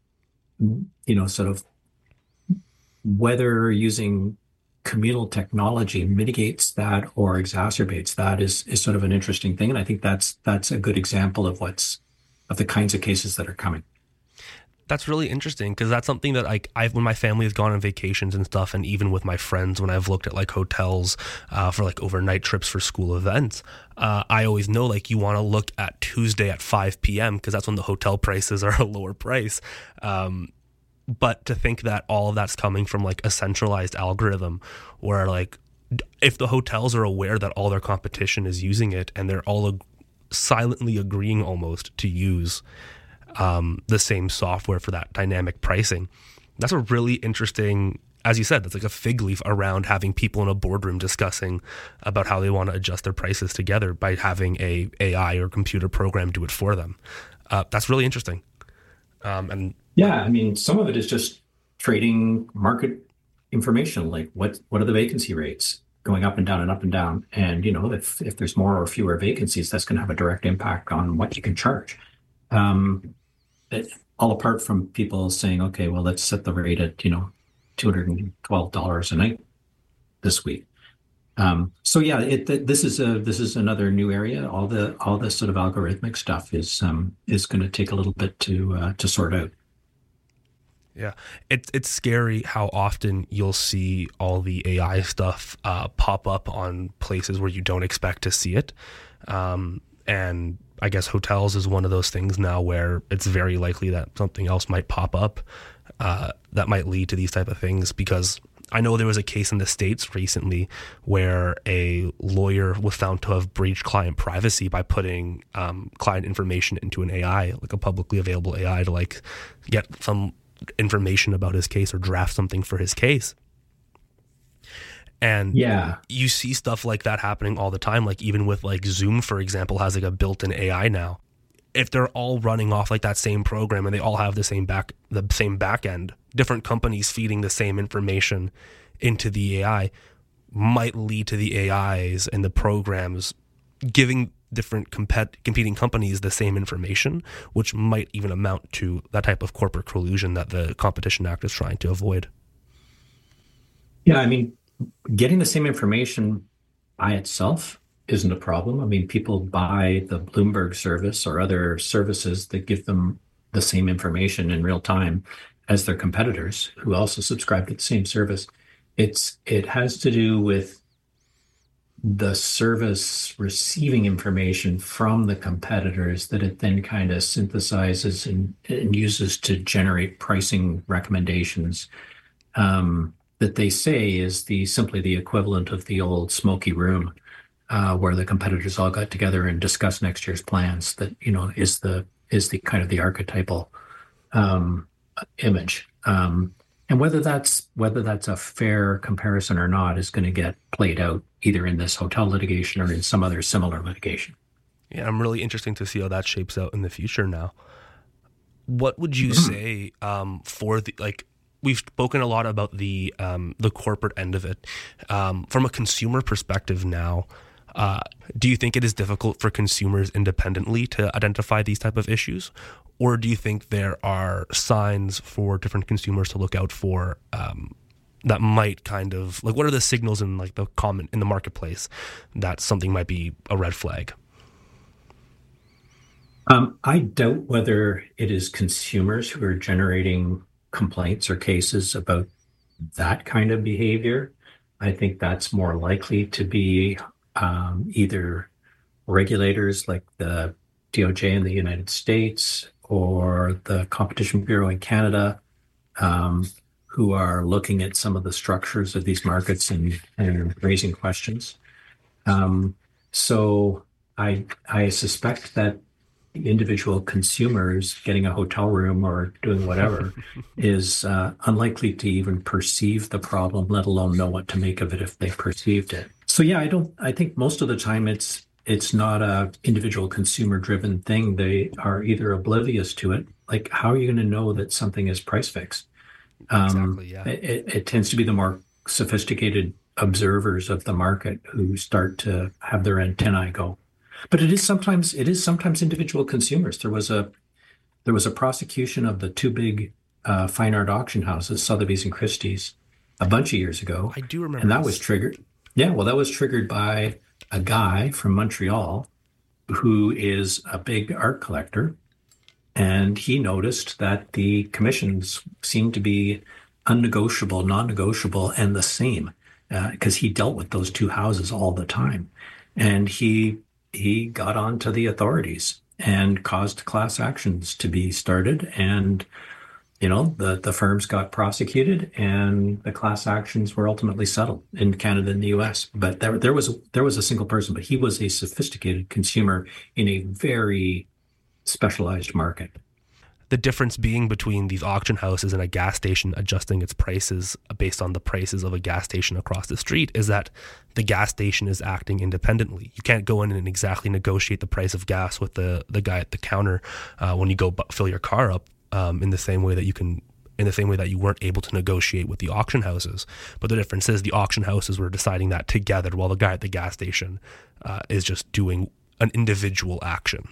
you know, sort of whether using communal technology mitigates that or exacerbates that is is sort of an interesting thing. And I think that's that's a good example of what's of the kinds of cases that are coming. That's really interesting, because that's something that like I've when my family has gone on vacations and stuff, and even with my friends when I've looked at like hotels uh, for like overnight trips for school events, uh, I always know like you want to look at Tuesday at five p.m. because that's when the hotel prices are a lower price. Um, but to think that all of that's coming from like a centralized algorithm, where like if the hotels are aware that all their competition is using it and they're all ag- silently agreeing almost to use Um, the same software for that dynamic pricing. That's a really interesting, as you said, that's like a fig leaf around having people in a boardroom discussing about how they want to adjust their prices together by having a AI or computer program do it for them. Uh, that's really interesting. Um, and yeah, I mean, some of it is just trading market information, like what what are the vacancy rates going up and down and up and down. And, you know, if, if there's more or fewer vacancies, that's going to have a direct impact on what you can charge. Um, It, all apart from people saying, okay, well, let's set the rate at, you know, two hundred twelve dollars a night this week. Um, so yeah, it, it, this is a this is another new area. All the all this sort of algorithmic stuff is um, is going to take a little bit to uh, to sort out. Yeah, it's it's scary how often you'll see all the A I stuff uh, pop up on places where you don't expect to see it, um, and I guess hotels is one of those things now where it's very likely that something else might pop up uh, that might lead to these type of things. Because I know there was a case in the States recently where a lawyer was found to have breached client privacy by putting um, client information into an A I, like a publicly available A I, to like get some information about his case or draft something for his case. And yeah, you see stuff like that happening all the time. Like even with like Zoom, for example, has like a built-in A I now. If they're all running off like that same program and they all have the same back, the same back end, different companies feeding the same information into the A I might lead to the A Is and the programs giving different compet- competing companies the same information, which might even amount to that type of corporate collusion that the Competition Act is trying to avoid. Yeah, I mean, getting the same information by itself isn't a problem. I mean, people buy the Bloomberg service or other services that give them the same information in real time as their competitors who also subscribe to the same service. It's it has to do with the service receiving information from the competitors that it then kind of synthesizes and, and uses to generate pricing recommendations, um, that they say is the simply the equivalent of the old smoky room, uh, where the competitors all got together and discussed next year's plans. That, you know, is the is the kind of the archetypal um, image. Um, and whether that's whether that's a fair comparison or not is going to get played out either in this hotel litigation or in some other similar litigation. Yeah, I'm really interesting to see how that shapes out in the future now. What would you say um, for the, like, we've spoken a lot about the um, the corporate end of it. Um, from a consumer perspective now, uh, do you think it is difficult for consumers independently to identify these type of issues? Or do you think there are signs for different consumers to look out for um, that might kind of, like, what are the signals in like the common in the marketplace that something might be a red flag? Um, I doubt whether it is consumers who are generating complaints or cases about that kind of behavior. I think that's more likely to be um, either regulators like the D O J in the United States or the Competition Bureau in Canada, um, who are looking at some of the structures of these markets and, and raising questions. Um, so I I suspect that individual consumers getting a hotel room or doing whatever is uh, unlikely to even perceive the problem, let alone know what to make of it if they perceived it. So yeah, I don't. I think most of the time it's it's not a individual consumer driven thing. They are either oblivious to it. Like, how are you going to know that something is price fixed? Um, Exactly, yeah. It, it tends to be the more sophisticated observers of the market who start to have their antennae go. But it is sometimes it is sometimes individual consumers. There was a there was a prosecution of the two big uh, fine art auction houses, Sotheby's and Christie's, a bunch of years ago, I do remember and that this. was triggered. Yeah, well, that was triggered by a guy from Montreal who is a big art collector, and he noticed that the commissions seemed to be unnegotiable, non-negotiable, and the same because he dealt with those two houses all the time, and he he got on to the authorities and caused class actions to be started. And, you know, the, the firms got prosecuted and the class actions were ultimately settled in Canada and the U S. But there, there was, there was a single person, but he was a sophisticated consumer in a very specialized market. The difference being between these auction houses and a gas station adjusting its prices based on the prices of a gas station across the street is that the gas station is acting independently. You can't go in and exactly negotiate the price of gas with the, the guy at the counter uh, when you go bu- fill your car up um, in the same way that you can in the same way that you weren't able to negotiate with the auction houses. But the difference is the auction houses were deciding that together while the guy at the gas station uh, is just doing an individual action.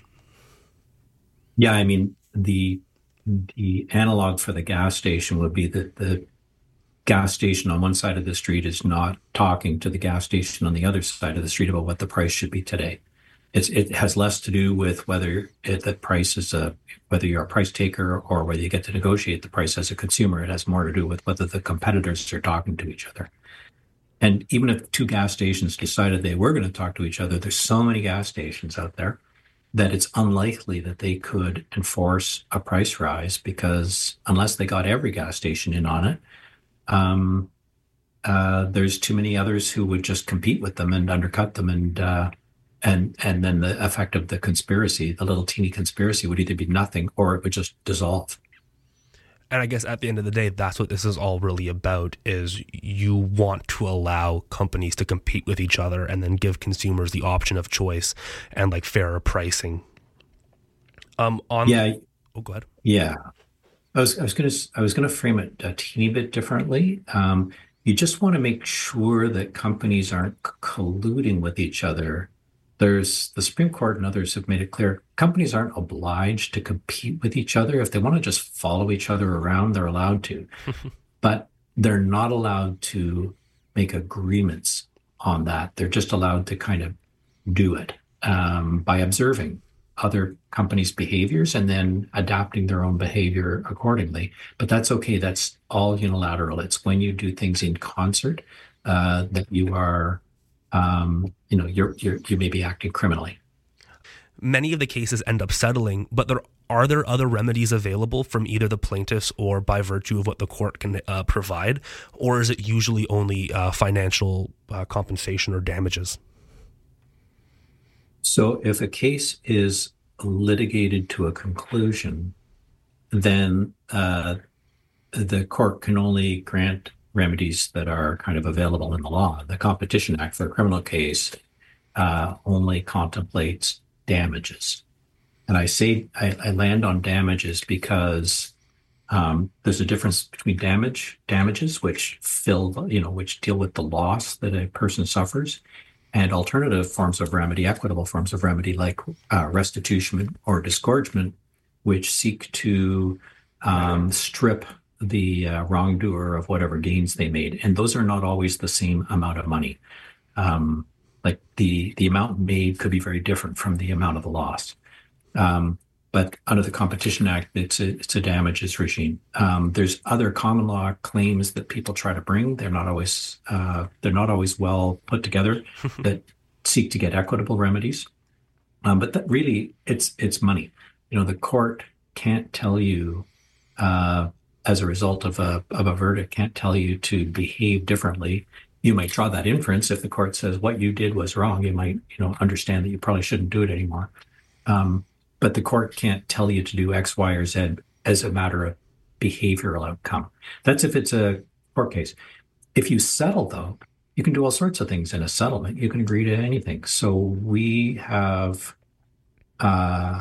Yeah, I mean, the the analog for the gas station would be that the gas station on one side of the street is not talking to the gas station on the other side of the street about what the price should be today. It's, it has less to do with whether it, the price is a whether you're a price taker or whether you get to negotiate the price as a consumer. It has more to do with whether the competitors are talking to each other. And even if two gas stations decided they were going to talk to each other, there's so many gas stations out there that it's unlikely that they could enforce a price rise, because unless they got every gas station in on it, um, uh, there's too many others who would just compete with them and undercut them, and uh, and and then the effect of the conspiracy, the little teeny conspiracy, would either be nothing or it would just dissolve. And I guess at the end of the day, that's what this is all really about, is you want to allow companies to compete with each other and then give consumers the option of choice and like fairer pricing. Um, on Yeah. Oh, go ahead. Yeah. I was I was gonna I was gonna frame it a teeny bit differently. Um, you just want to make sure that companies aren't c- colluding with each other. There's the Supreme Court and others have made it clear companies aren't obliged to compete with each other. If they want to just follow each other around, they're allowed to, but they're not allowed to make agreements on that. They're just allowed to kind of do it um, by observing other companies' behaviors and then adapting their own behavior accordingly. But that's okay. That's all unilateral. It's when you do things in concert uh, that you are um, you know, you're, you're, you may be acting criminally. Many of the cases end up settling, but there are there other remedies available from either the plaintiffs or by virtue of what the court can uh, provide, or is it usually only uh, financial uh, compensation or damages? So if a case is litigated to a conclusion, then uh, the court can only grant remedies that are kind of available in the law. The Competition Act for a criminal case uh, only contemplates damages. And I say I, I land on damages because um, there's a difference between damage damages, which fill, you know, which deal with the loss that a person suffers, and alternative forms of remedy, equitable forms of remedy like uh, restitution or disgorgement, which seek to um, strip the uh, wrongdoer of whatever gains they made. And those are not always the same amount of money. Um, like the, the amount made could be very different from the amount of the loss. Um, but under the Competition Act, it's a, it's a damages regime. Um, there's other common law claims that people try to bring. They're not always uh, they're not always well put together that seek to get equitable remedies. Um, but that really, it's it's money. You know, the court can't tell you uh, as a result of a of a verdict, can't tell you to behave differently. You might draw that inference if the court says what you did was wrong. You might, you know, understand that you probably shouldn't do it anymore. Um, but the court can't tell you to do X, Y, or Z as a matter of behavioral outcome. That's if it's a court case. If you settle, though, you can do all sorts of things in a settlement. You can agree to anything. So we have uh,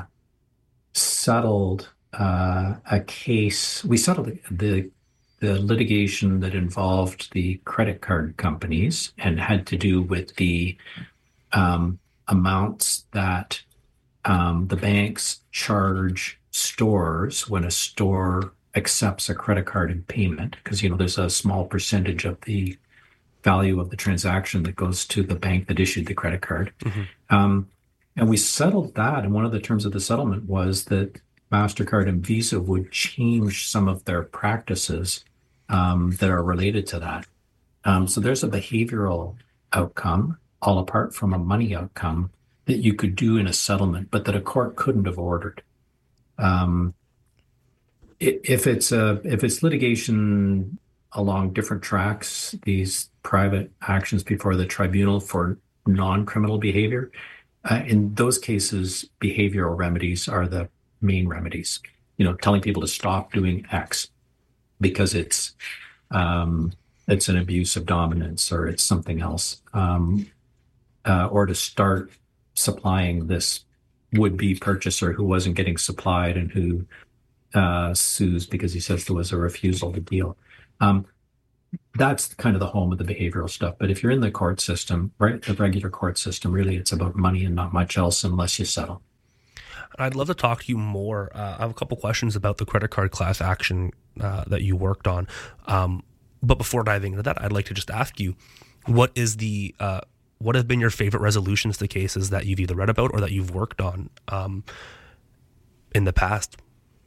settled uh, a case. We settled the the litigation that involved the credit card companies and had to do with the um, amounts that Um, the banks charge stores when a store accepts a credit card in payment, because, you know, there's a small percentage of the value of the transaction that goes to the bank that issued the credit card. Mm-hmm. Um, and we settled that. And one of the terms of the settlement was that MasterCard and Visa would change some of their practices um, that are related to that. Um, so there's a behavioral outcome, all apart from a money outcome, that you could do in a settlement, but that a court couldn't have ordered. Um, if it's a if it's litigation along different tracks, these private actions before the tribunal for non-criminal behavior, uh, in those cases, behavioral remedies are the main remedies. You know, telling people to stop doing X because it's um, it's an abuse of dominance or it's something else, um, uh, or to start supplying this would-be purchaser who wasn't getting supplied and who uh, sues because he says there was a refusal to deal. Um, that's kind of the home of the behavioral stuff. But if you're in the court system, right, the regular court system, really it's about money and not much else unless you settle. I'd love to talk to you more. Uh, I have a couple questions about the credit card class action uh, that you worked on. Um, but before diving into that, I'd like to just ask you, what is the uh, what have been your favorite resolutions to cases that you've either read about or that you've worked on um, in the past?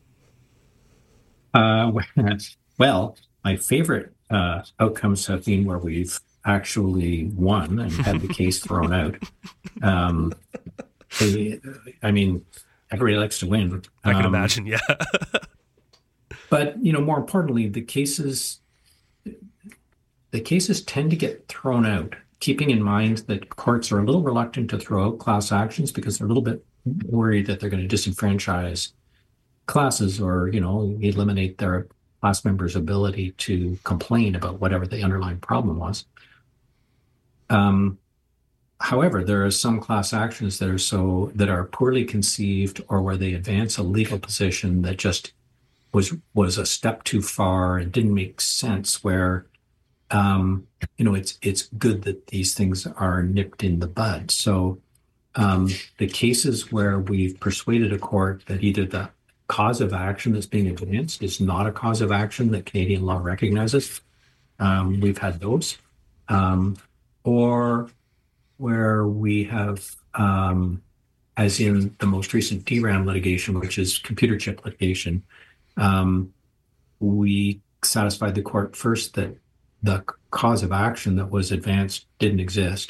Uh, well, my favorite uh, outcomes have been where we've actually won and had the case thrown out. Um, I mean, everybody likes to win. I can um, imagine, yeah. But, you know, more importantly, the cases, the cases tend to get thrown out, keeping in mind that courts are a little reluctant to throw out class actions because they're a little bit worried that they're going to disenfranchise classes or, you know, eliminate their class members' ability to complain about whatever the underlying problem was. Um, however, there are some class actions that are so that are poorly conceived or where they advance a legal position that just was was a step too far and didn't make sense, where um, you know, it's it's good that these things are nipped in the bud. So um, the cases where we've persuaded a court that either the cause of action that's being advanced is not a cause of action that Canadian law recognizes, um, we've had those, um, or where we have, um, as in the most recent D RAM litigation, which is computer chip litigation, um, we satisfied the court first that the cause of action that was advanced didn't exist.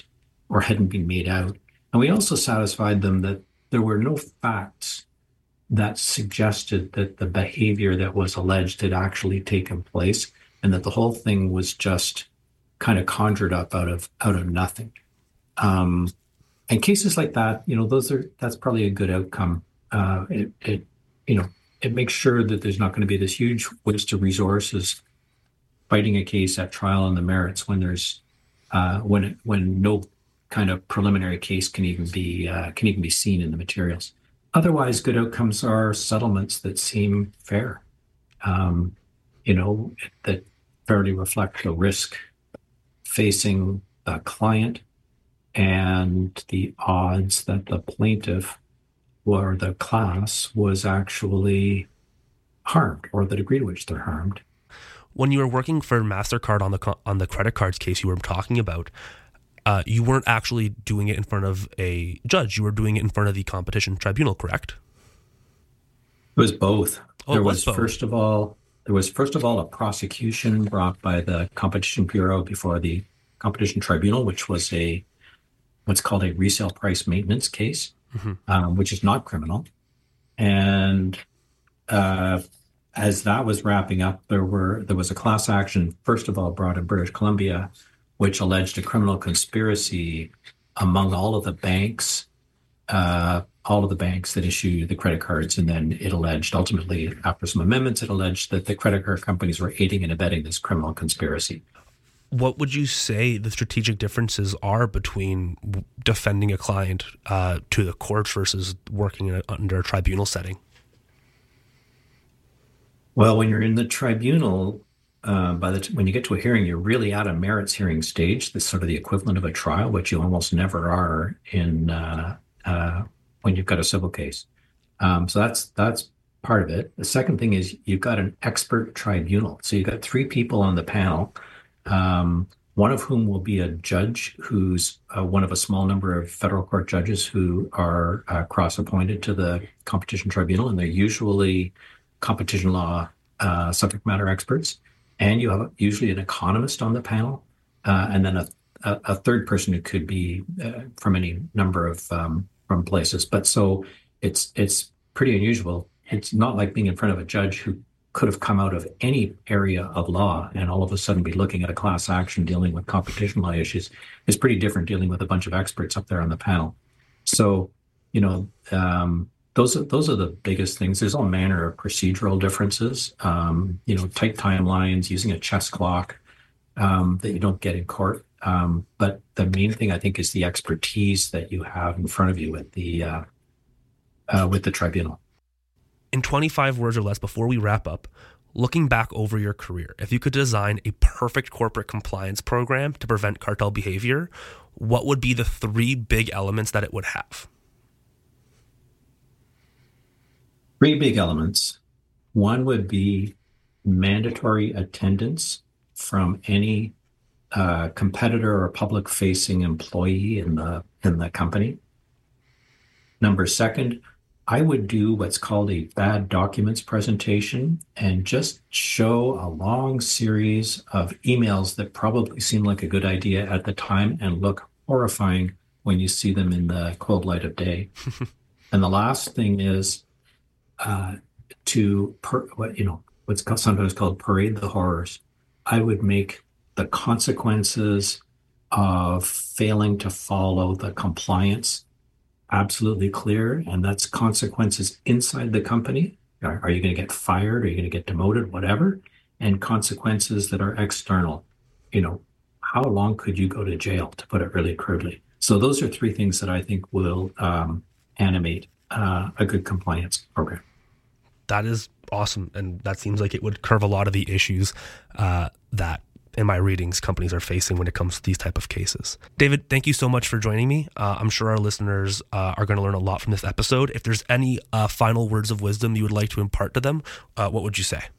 or hadn't been made out. And we also satisfied them that there were no facts that suggested that the behavior that was alleged had actually taken place, and that the whole thing was just kind of conjured up out of out of nothing. Um, and cases like that, you know, those are that's probably a good outcome. Uh, it, it, you know, it makes sure that there's not going to be this huge waste of resources fighting a case at trial on the merits when there's uh, when it, when no kind of preliminary case can even be uh, can even be seen in the materials. Otherwise, good outcomes are settlements that seem fair, um, you know, that fairly reflect the risk facing the client and the odds that the plaintiff or the class was actually harmed, or the degree to which they're harmed. When you were working for MasterCard on the co- on the credit cards case you were talking about, uh, you weren't actually doing it in front of a judge. You were doing it in front of the competition tribunal, correct? It was both. Oh, there it was was both. first of all, there was first of all a prosecution brought by the Competition Bureau before the Competition Tribunal, which was a what's called a resale price maintenance case, Mm-hmm. um, which is not criminal. And uh, as that was wrapping up, there were there was a class action, first of all, brought in British Columbia, which alleged a criminal conspiracy among all of the banks, uh, all of the banks that issue the credit cards. And then it alleged, ultimately, after some amendments, it alleged that the credit card companies were aiding and abetting this criminal conspiracy. What would you say the strategic differences are between w- defending a client uh, to the courts versus working in a, under a tribunal setting? Well, when you're in the tribunal, uh, by the t- when you get to a hearing, you're really at a merits hearing stage. That's sort of the equivalent of a trial, which you almost never are in uh, uh, when you've got a civil case. Um, so that's that's part of it. The second thing is you've got an expert tribunal. So you've got three people on the panel, um, one of whom will be a judge who's uh, one of a small number of federal court judges who are uh, cross-appointed to the competition tribunal, and they're usually competition law uh, subject matter experts. And you have usually an economist on the panel, uh, and then a, a, a third person who could be uh, from any number of um, from places. But so it's it's pretty unusual. It's not like being in front of a judge who could have come out of any area of law and all of a sudden be looking at a class action dealing with competition law issues. It's pretty different dealing with a bunch of experts up there on the panel. So, you know, um, those are, those are the biggest things. There's all manner of procedural differences, um, you know, tight timelines, using a chess clock um, that you don't get in court. Um, but the main thing, I think, is the expertise that you have in front of you with the uh, uh, with the tribunal. In twenty-five words or less, before we wrap up, looking back over your career, if you could design a perfect corporate compliance program to prevent cartel behavior, what would be the three big elements that it would have? Three big elements. One would be mandatory attendance from any uh, competitor or public-facing employee in the in the company. Number second, I would do what's called a bad documents presentation and just show a long series of emails that probably seem like a good idea at the time and look horrifying when you see them in the cold light of day. And the last thing is uh, to, per, what you know, what's called, sometimes called parade the horrors. I would make the consequences of failing to follow the compliance absolutely clear, and that's consequences inside the company. Are, are you going to get fired? Are you going to get demoted? Whatever. And consequences that are external. You know, how long could you go to jail, to put it really crudely? So those are three things that I think will um, animate uh, a good compliance program. That is awesome, and that seems like it would curve a lot of the issues uh, that, in my readings, companies are facing when it comes to these type of cases. David, thank you so much for joining me. Uh, I'm sure our listeners uh, are going to learn a lot from this episode. If there's any uh, final words of wisdom you would like to impart to them, uh, what would you say?